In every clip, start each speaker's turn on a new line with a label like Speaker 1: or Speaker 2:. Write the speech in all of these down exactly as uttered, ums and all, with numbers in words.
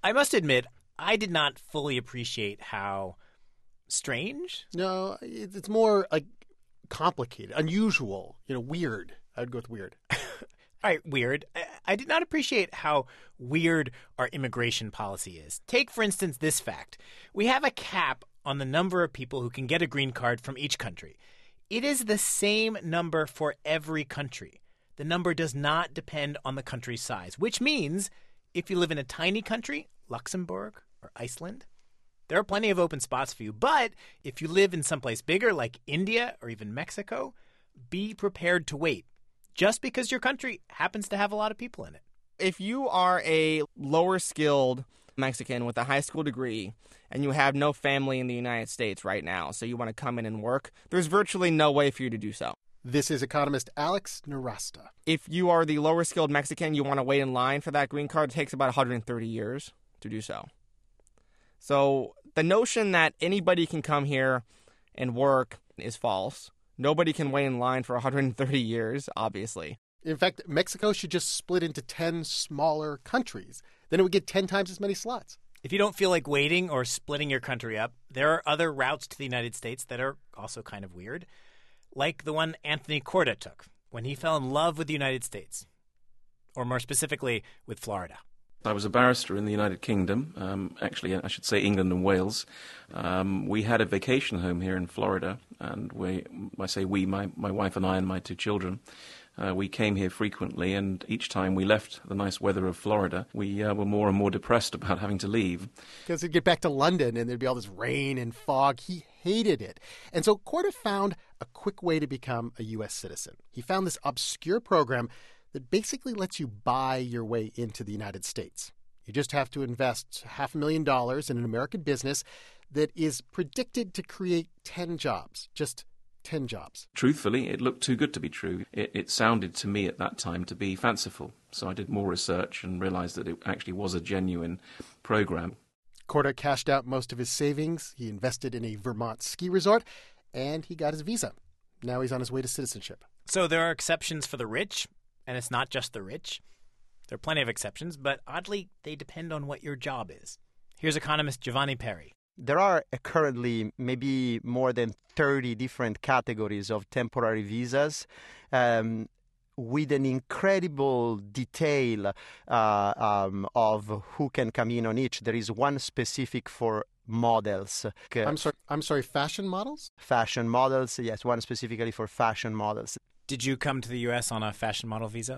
Speaker 1: I must admit, I did not fully appreciate how strange.
Speaker 2: No, it- it's more like complicated, unusual, you know, weird. I'd go with weird.
Speaker 1: All right, weird. I, I did not appreciate how weird our immigration policy is. Take, for instance, this fact. We have a cap on the number of people who can get a green card from each country. It is the same number for every country. The number does not depend on the country's size, which means if you live in a tiny country, Luxembourg or Iceland, there are plenty of open spots for you. But if you live in someplace bigger like India or even Mexico, be prepared to wait, just because your country happens to have a lot of people in it.
Speaker 3: If you are a lower skilled Mexican with a high school degree and you have no family in the United States right now, so you want to come in and work, there's virtually no way for you to do so.
Speaker 2: This is economist Alex Nowrasteh.
Speaker 3: If you are the lower skilled Mexican, you want to wait in line for that green card, it takes about one hundred thirty years to do so. So the notion that anybody can come here and work is false. Nobody can wait in line for one hundred thirty years, obviously.
Speaker 2: In fact, Mexico should just split into ten smaller countries. Then it would get ten times as many slots.
Speaker 1: If you don't feel like waiting or splitting your country up, there are other routes to the United States that are also kind of weird, like the one Anthony Corda took when he fell in love with the United States, or more specifically, with Florida.
Speaker 4: I was a barrister in the United Kingdom, um, actually, I should say England and Wales. Um, we had a vacation home here in Florida, and we, I say we, my, my wife and I and my two children, uh, we came here frequently, and each time we left the nice weather of Florida, we uh, were more and more depressed about having to leave.
Speaker 2: Because he'd get back to London, and there'd be all this rain and fog. He hated it. And so Corda found a quick way to become a U S citizen. He found this obscure program that basically lets you buy your way into the United States. You just have to invest half a million dollars in an American business that is predicted to create ten jobs, just ten jobs.
Speaker 4: Truthfully, it looked too good to be true. It, it sounded to me at that time to be fanciful. So I did more research and realized that it actually was a genuine program.
Speaker 2: Corda cashed out most of his savings. He invested in a Vermont ski resort, and he got his visa. Now he's on his way to citizenship.
Speaker 1: So there are exceptions for the rich. And it's not just the rich. There are plenty of exceptions, but oddly, they depend on what your job is. Here's economist Giovanni Perri.
Speaker 5: There are currently maybe more than thirty different categories of temporary visas um, with an incredible detail uh, um, of who can come in on each. There is one specific for models.
Speaker 2: I'm sorry, I'm sorry, fashion models?
Speaker 5: Fashion models, yes, one specifically for fashion models.
Speaker 1: Did you come to the U S on a fashion model visa?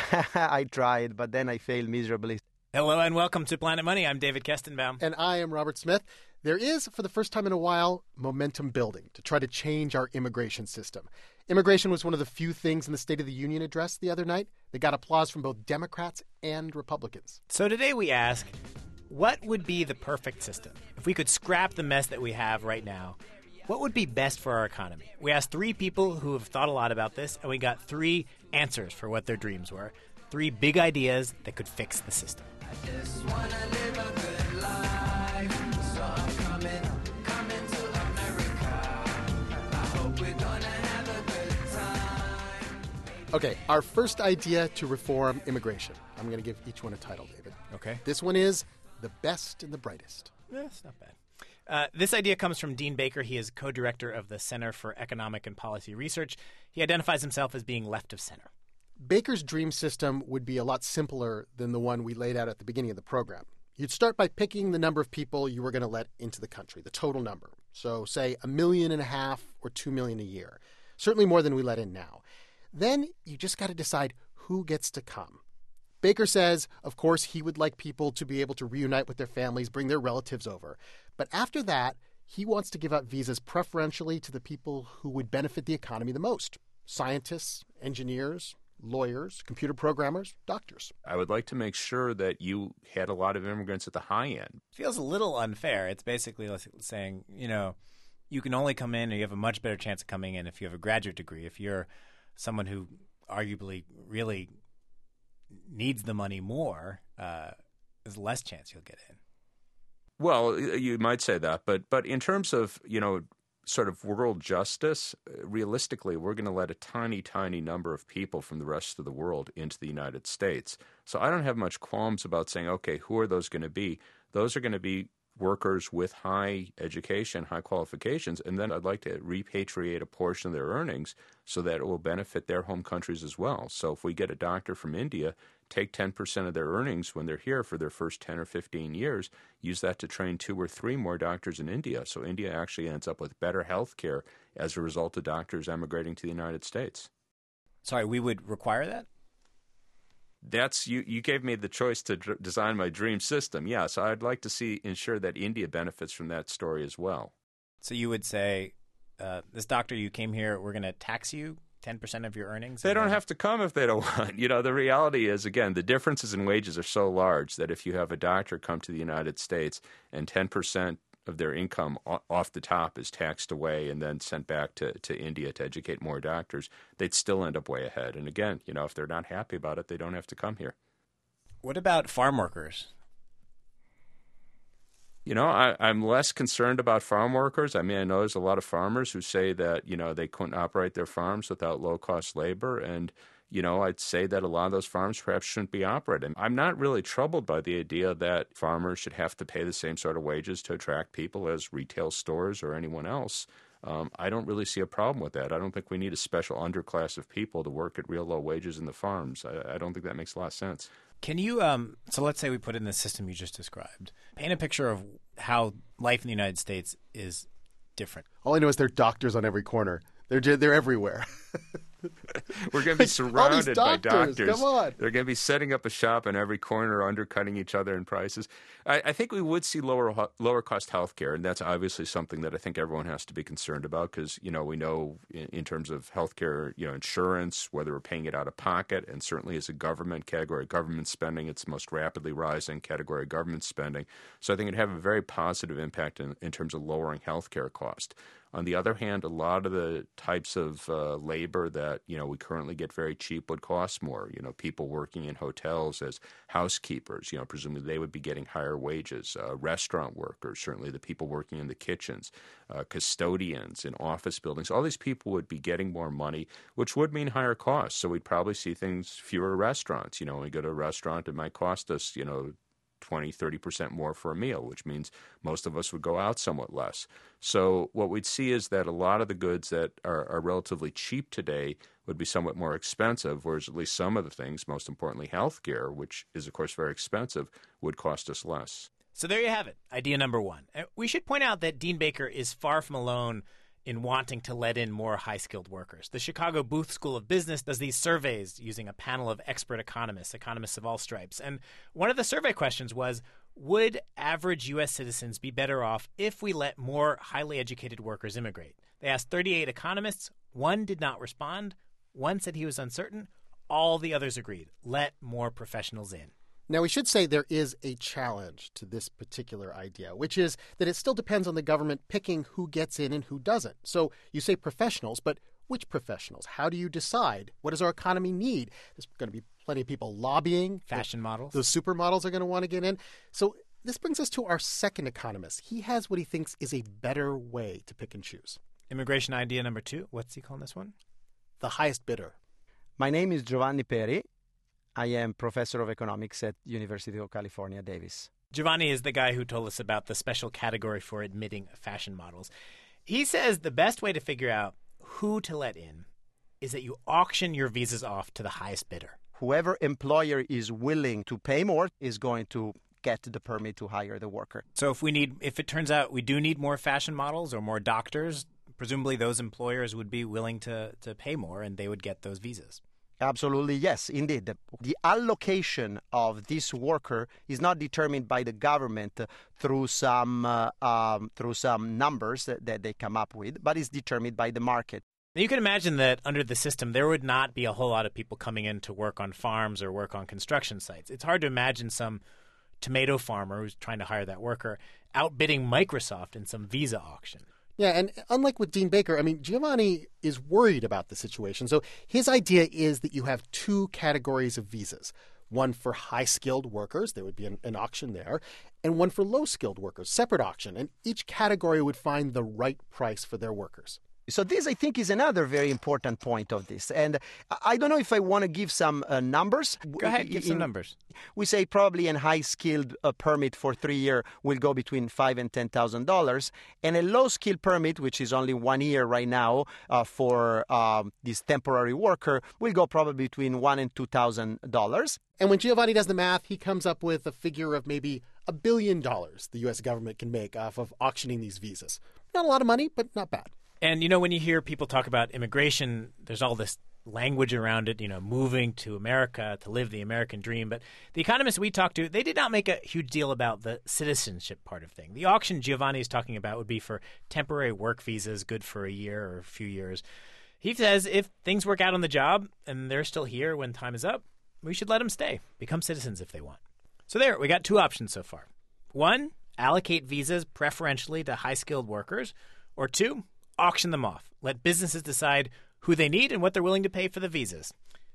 Speaker 5: I tried, but then I failed miserably.
Speaker 1: Hello and welcome to Planet Money. I'm David Kestenbaum.
Speaker 2: And I am Robert Smith. There is, for the first time in a while, momentum building to try to change our immigration system. Immigration was one of the few things in the State of the Union address the other night that got applause from both Democrats and Republicans.
Speaker 1: So today we ask, what would be the perfect system? If we could scrap the mess that we have right now, what would be best for our economy? We asked three people who have thought a lot about this, and we got three answers for what their dreams were. Three big ideas that could fix the system.
Speaker 6: I just wanna live a good life, so I'm coming, coming to America. I hope we're gonna have a good time.
Speaker 2: Okay, our first idea to reform immigration. I'm going to give each one a title, David.
Speaker 1: Okay.
Speaker 2: This one is The Best and the Brightest.
Speaker 1: That's not bad. Uh, this idea comes from Dean Baker. He is co-director of the Center for Economic and Policy Research. He identifies himself as being left of center.
Speaker 2: Baker's dream system would be a lot simpler than the one we laid out at the beginning of the program. You'd start by picking the number of people you were going to let into the country, the total number. So say a million and a half or two million a year. Certainly more than we let in now. Then you just got to decide who gets to come. Baker says, of course, he would like people to be able to reunite with their families, bring their relatives over. But after that, he wants to give out visas preferentially to the people who would benefit the economy the most. Scientists, engineers, lawyers, computer programmers, doctors.
Speaker 7: I would like to make sure that you had a lot of immigrants at the high end.
Speaker 1: Feels a little unfair. It's basically saying, you know, you can only come in or you have a much better chance of coming in if you have a graduate degree. If you're someone who arguably really needs the money more, uh, there's less chance you'll get in.
Speaker 7: Well, you might say that, but but in terms of, you know, sort of world justice, realistically, we're going to let a tiny, tiny number of people from the rest of the world into the United States. So I don't have much qualms about saying, okay, who are those going to be? Those are going to be workers with high education, high qualifications, and then I'd like to repatriate a portion of their earnings so that it will benefit their home countries as well. So if we get a doctor from India, take ten percent of their earnings when they're here for their first ten or fifteen years, use that to train two or three more doctors in India. So India actually ends up with better health care as a result of doctors emigrating to the United States.
Speaker 1: Sorry, we would require that?
Speaker 7: That's you. You gave me the choice to d- design my dream system. Yeah, so I'd like to see ensure that India benefits from that story as well.
Speaker 1: So you would say, uh, this doctor, you came here, we're going to tax you ten percent of your earnings?
Speaker 7: They
Speaker 1: and
Speaker 7: don't
Speaker 1: then-
Speaker 7: have to come if they don't want. You know, the reality is, again, the differences in wages are so large that if you have a doctor come to the United States and ten percent of their income o- off the top is taxed away and then sent back to, to India to educate more doctors, they'd still end up way ahead. And again, you know, if they're not happy about it, they don't have to come here.
Speaker 1: What about farm workers?
Speaker 7: You know, I, I'm less concerned about farm workers. I mean, I know there's a lot of farmers who say that, you know, they couldn't operate their farms without low-cost labor. And, you know, I'd say that a lot of those farms perhaps shouldn't be operating. I'm not really troubled by the idea that farmers should have to pay the same sort of wages to attract people as retail stores or anyone else. Um, I don't really see a problem with that. I don't think we need a special underclass of people to work at real low wages in the farms. I, I don't think that makes a lot of sense.
Speaker 1: Can you, um, so let's say we put in the system you just described, paint a picture of how life in the United States is different.
Speaker 2: All I know is there are doctors on every corner. They're j- they're everywhere.
Speaker 7: We're going to be
Speaker 2: Like, all
Speaker 7: surrounded
Speaker 2: these
Speaker 7: by
Speaker 2: doctors,
Speaker 7: doctors.
Speaker 2: come on.
Speaker 7: They're going to be setting up a shop in every corner, undercutting each other in prices. I, I think we would see lower ho- lower cost health care, and that's obviously something that I think everyone has to be concerned about because, you know, we know in, in terms of health care, you know, insurance, whether we're paying it out of pocket, and certainly as a government category, government spending, it's the most rapidly rising category of government spending. So I think it'd have a very positive impact in, in terms of lowering health care cost. On the other hand, a lot of the types of uh, labor that, you know, we currently get very cheap would cost more. You know, people working in hotels as housekeepers, you know, presumably they would be getting higher wages. Uh, restaurant workers, certainly the people working in the kitchens, uh, custodians in office buildings, all these people would be getting more money, which would mean higher costs. So we'd probably see things, fewer restaurants. You know, when we go to a restaurant, it might cost us, you know, twenty, thirty percent more for a meal, which means most of us would go out somewhat less. So what we'd see is that a lot of the goods that are, are relatively cheap today would be somewhat more expensive, whereas at least some of the things, most importantly healthcare, which is of course very expensive, would cost us less.
Speaker 1: So there you have it, idea number one. Uh, We should point out that Dean Baker is far from alone in wanting to let in more high-skilled workers. The Chicago Booth School of Business does these surveys using a panel of expert economists, economists of all stripes. And one of the survey questions was, would average U S citizens be better off if we let more highly educated workers immigrate? They asked thirty-eight economists. One did not respond. One said he was uncertain. All the others agreed. Let more professionals in.
Speaker 2: Now, we should say there is a challenge to this particular idea, which is that it still depends on the government picking who gets in and who doesn't. So you say professionals, but which professionals? How do you decide? What does our economy need? There's going to be plenty of people lobbying.
Speaker 1: Fashion models.
Speaker 2: Those supermodels are going to want to get in. So this brings us to our second economist. He has what he thinks is a better way to pick and choose.
Speaker 1: Immigration idea number two. What's he calling this one?
Speaker 2: The highest bidder.
Speaker 5: My name is Giovanni Peri. I am professor of economics at University of California, Davis.
Speaker 1: Giovanni is the guy who told us about the special category for admitting fashion models. He says the best way to figure out who to let in is that you auction your visas off to the highest bidder.
Speaker 5: Whoever employer is willing to pay more is going to get the permit to hire the worker.
Speaker 1: So if we need, if it turns out we do need more fashion models or more doctors, presumably those employers would be willing to, to pay more and they would get those visas.
Speaker 5: Absolutely, yes, indeed. The, the allocation of this worker is not determined by the government through some uh, um, through some numbers that, that they come up with, but is determined by the market.
Speaker 1: Now you can imagine that under the system, there would not be a whole lot of people coming in to work on farms or work on construction sites. It's hard to imagine some tomato farmer who's trying to hire that worker outbidding Microsoft in some visa auction.
Speaker 2: Yeah, and unlike with Dean Baker, I mean, Giovanni is worried about the situation. So his idea is that you have two categories of visas. one for high-skilled workers, there would be an, an auction there, and one for low-skilled workers, separate auction, and each category would find the right price for their workers.
Speaker 5: So this, I think, is another very important point of this. And I don't know if I want to give some uh, numbers.
Speaker 1: Go ahead, give some
Speaker 5: In-
Speaker 1: numbers.
Speaker 5: We say probably a high-skilled uh, permit for three year will go between five and ten thousand dollars, and a low-skilled permit, which is only one year right now uh, for um, this temporary worker, will go probably between one and two thousand dollars.
Speaker 2: And when Giovanni does the math, he comes up with a figure of maybe a billion dollars the U S government can make off of auctioning these visas. Not a lot of money, but not bad.
Speaker 1: And, you know, when you hear people talk about immigration, there's all this language around it, you know, moving to America to live the American dream. But the economists we talked to, they did not make a huge deal about the citizenship part of thing. The auction Giovanni is talking about would be for temporary work visas, good for a year or a few years. He says if things work out on the job and they're still here when time is up, we should let them stay, become citizens if they want. So there, we got two options so far. One, allocate visas preferentially to high-skilled workers. Or two, auction them off. Let businesses decide who they need and what they're willing to pay for the visas.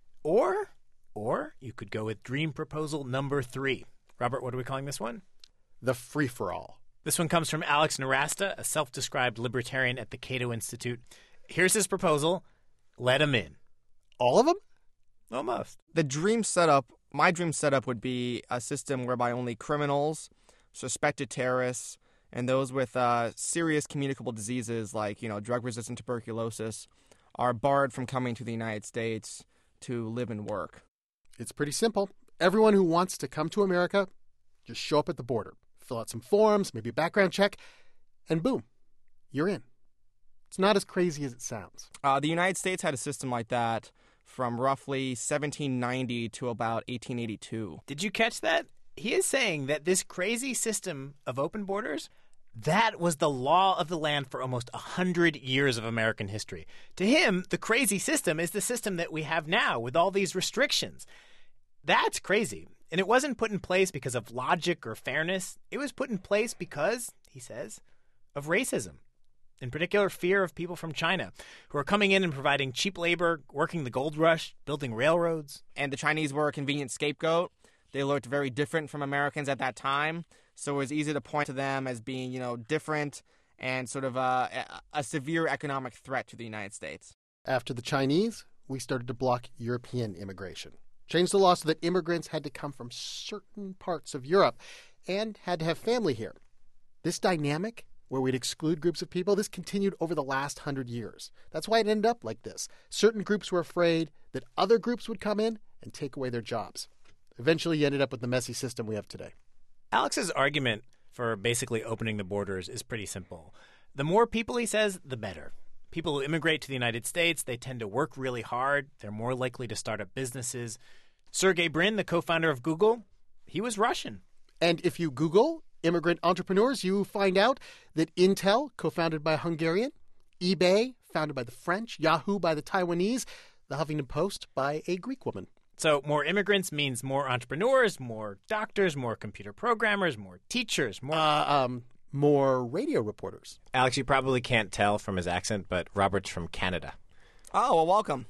Speaker 1: Or, or you could go with dream proposal number three. Robert, what are we calling this one?
Speaker 2: The free-for-all.
Speaker 1: This one comes from Alex Narasta, a self-described libertarian at the Cato Institute. Here's his proposal. Let them in.
Speaker 2: All of them?
Speaker 1: Almost.
Speaker 3: The dream setup, my dream setup would be a system whereby only criminals, suspected terrorists, and those with uh, serious communicable diseases like, you know, drug-resistant tuberculosis are barred from coming to the United States to live and work.
Speaker 2: It's pretty simple. Everyone who wants to come to America, just show up at the border, fill out some forms, maybe a background check, and boom, you're in. It's not as crazy as it sounds.
Speaker 3: Uh, the United States had a system like that from roughly seventeen ninety to about eighteen eighty-two.
Speaker 1: Did you catch that? He is saying that this crazy system of open borders, that was the law of the land for almost one hundred years of American history. To him, the crazy system is the system that we have now with all these restrictions. That's crazy. And it wasn't put in place because of logic or fairness. It was put in place because, he says, of racism. In particular, fear of people from China who are coming in and providing cheap labor, working the gold rush, building railroads.
Speaker 3: And the Chinese were a convenient scapegoat. They looked very different from Americans at that time, so it was easy to point to them as being, you know, different and sort of a, a severe economic threat to the United States.
Speaker 2: After the Chinese, we started to block European immigration. Changed the law so that immigrants had to come from certain parts of Europe and had to have family here. This dynamic, where we'd exclude groups of people, this continued over the last hundred years. That's why it ended up like this. Certain groups were afraid that other groups would come in and take away their jobs. Eventually, you ended up with the messy system we have today.
Speaker 1: Alex's argument for basically opening the borders is pretty simple. The more people, he says, the better. People who immigrate to the United States, they tend to work really hard. They're more likely to start up businesses. Sergey Brin, the co-founder of Google, he was Russian.
Speaker 2: And if you Google immigrant entrepreneurs, you find out that Intel, co-founded by a Hungarian, eBay, founded by the French, Yahoo by the Taiwanese, the Huffington Post by a Greek woman.
Speaker 1: So more immigrants means more entrepreneurs, more doctors, more computer programmers, more teachers, more...
Speaker 2: Uh, um, more radio reporters.
Speaker 8: Alex, you probably can't tell from his accent, but Robert's from Canada.
Speaker 3: Oh, well, welcome.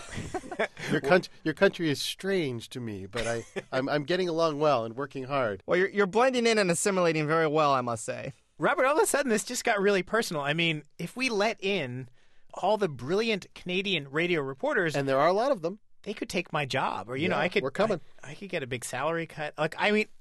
Speaker 2: Your, con- your country is strange to me, but I, I'm, I'm getting along well and working hard.
Speaker 3: Well, you're, you're blending in and assimilating very well, I must say.
Speaker 1: Robert, all of a sudden, this just got really personal. I mean, if we let in all the brilliant Canadian radio reporters...
Speaker 2: And there are a lot of them.
Speaker 1: They could take my job, or, you know,
Speaker 2: Yeah,
Speaker 1: I could...
Speaker 2: we're coming.
Speaker 1: I, I could get a big salary cut. Like, I mean...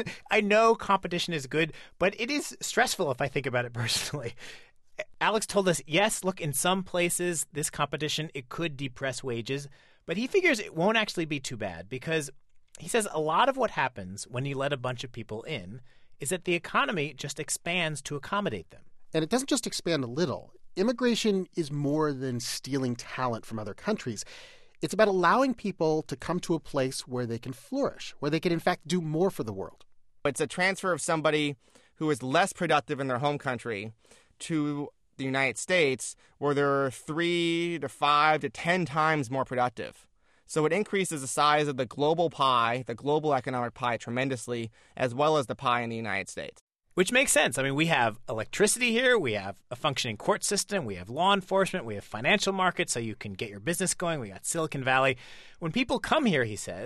Speaker 1: I know competition is good, but it is stressful if I think about it personally. Alex told us, yes, look, in some places, this competition, it could depress wages, but he figures it won't actually be too bad because he says a lot of what happens when you let a bunch of people in is that the economy just expands to accommodate them.
Speaker 2: And it doesn't just expand a little. Immigration is more than stealing talent from other countries. It's about allowing people to come to a place where they can flourish, where they can, in fact, do more for the world.
Speaker 3: It's a transfer of somebody who is less productive in their home country to the United States, where they're three to five to ten times more productive. So it increases the size of the global pie, the global economic pie, tremendously, as well as the pie in the United States.
Speaker 1: Which makes sense. I mean, we have electricity here. We have a functioning court system. We have law enforcement. We have financial markets so you can get your business going. We got Silicon Valley. When people come here, he says,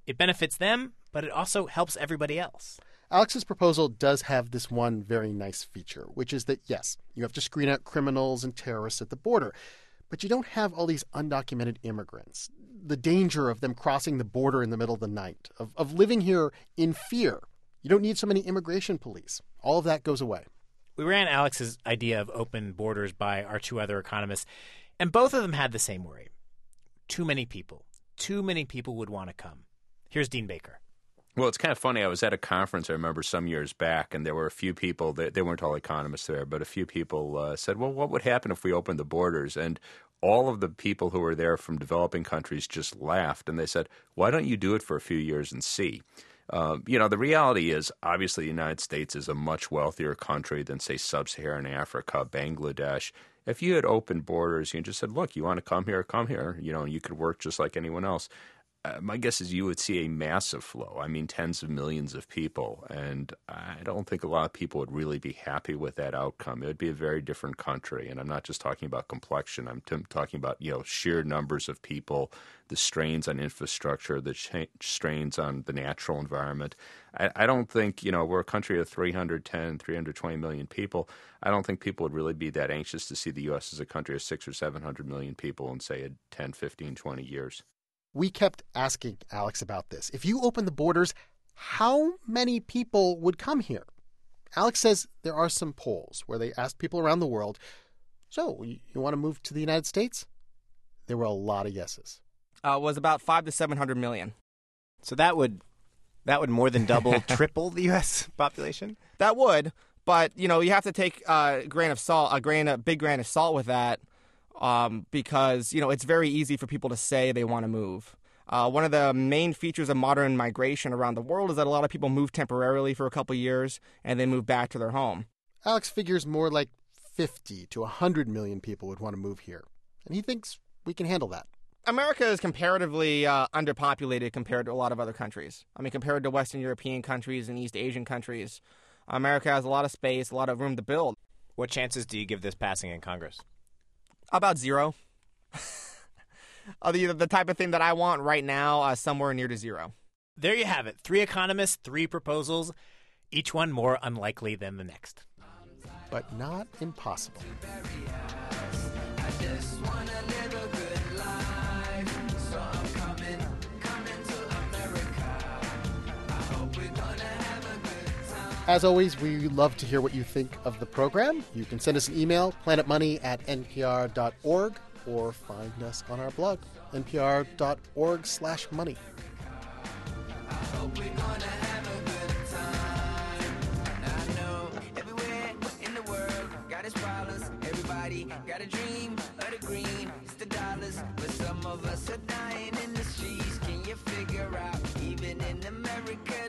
Speaker 1: It benefits them, but it also helps everybody else.
Speaker 2: Alex's proposal does have this one very nice feature, which is that, yes, you have to screen out criminals and terrorists at the border, but you don't have all these undocumented immigrants. The danger of them crossing the border in the middle of the night, of, of living here in fear. You don't need so many immigration police. All of that goes away.
Speaker 1: We ran Alex's idea of open borders by our two other economists, and both of them had the same worry. Too many people. Too many people would want to come. Here's Dean Baker.
Speaker 7: Well, it's kind of funny. I was at a conference, I remember, some years back, and there were a few people, that, they weren't all economists there, but a few people uh, said, well, what would happen if we opened the borders? And all of the people who were there from developing countries just laughed, and they said, why don't you do it for a few years and see? Uh, you know, the reality is, obviously, the United States is a much wealthier country than, say, sub-Saharan Africa, Bangladesh. If you had opened borders and just said, look, you want to come here, come here, you know, you could work just like anyone else. Uh, my guess is you would see a massive flow. I mean, tens of millions of people. And I don't think a lot of people would really be happy with that outcome. It would be a very different country. And I'm not just talking about complexion. I'm t- talking about, you know, sheer numbers of people, the strains on infrastructure, the cha- strains on the natural environment. I, I don't think, you know, we're a country of three hundred ten, three hundred twenty million people. I don't think people would really be that anxious to see the U S as a country of six or seven hundred million people in, say, ten, fifteen, twenty years.
Speaker 2: We kept asking Alex about this. If you open the borders, how many people would come here? Alex says there are some polls where they asked people around the world, so you want to move to the United States? There were a lot of yeses.
Speaker 3: Uh, was about five to seven hundred million.
Speaker 8: So that would that would more than double, triple the U S population?
Speaker 3: That would, but you know, you have to take a grain of salt, a grain, a big grain of salt with that. Um, because, you know, it's very easy for people to say they want to move. Uh, one of the main features of modern migration around the world is that a lot of people move temporarily for a couple of years and then move back to their home.
Speaker 2: Alex figures more like fifty to one hundred million people would want to move here. And he thinks we can handle that.
Speaker 3: America is comparatively uh, underpopulated compared to a lot of other countries. I mean, compared to Western European countries and East Asian countries, America has a lot of space, a lot of room to build.
Speaker 8: What chances do you give this passing in Congress?
Speaker 3: About zero. uh, the, the type of thing that I want right now, uh, somewhere near to zero.
Speaker 1: There you have it. Three economists, three proposals, each one more unlikely than the next.
Speaker 2: But not impossible. As always, we love to hear what you think of the program. You can send us an email, planetmoney at n p r dot org, or find us on our blog, n p r dot org slash money.
Speaker 6: I hope we're gonna have a good time. I know everywhere in the world got its problems. Everybody got a dream of the green. It's the dollars, but some of us are dying in the streets. Can you figure out, even in America?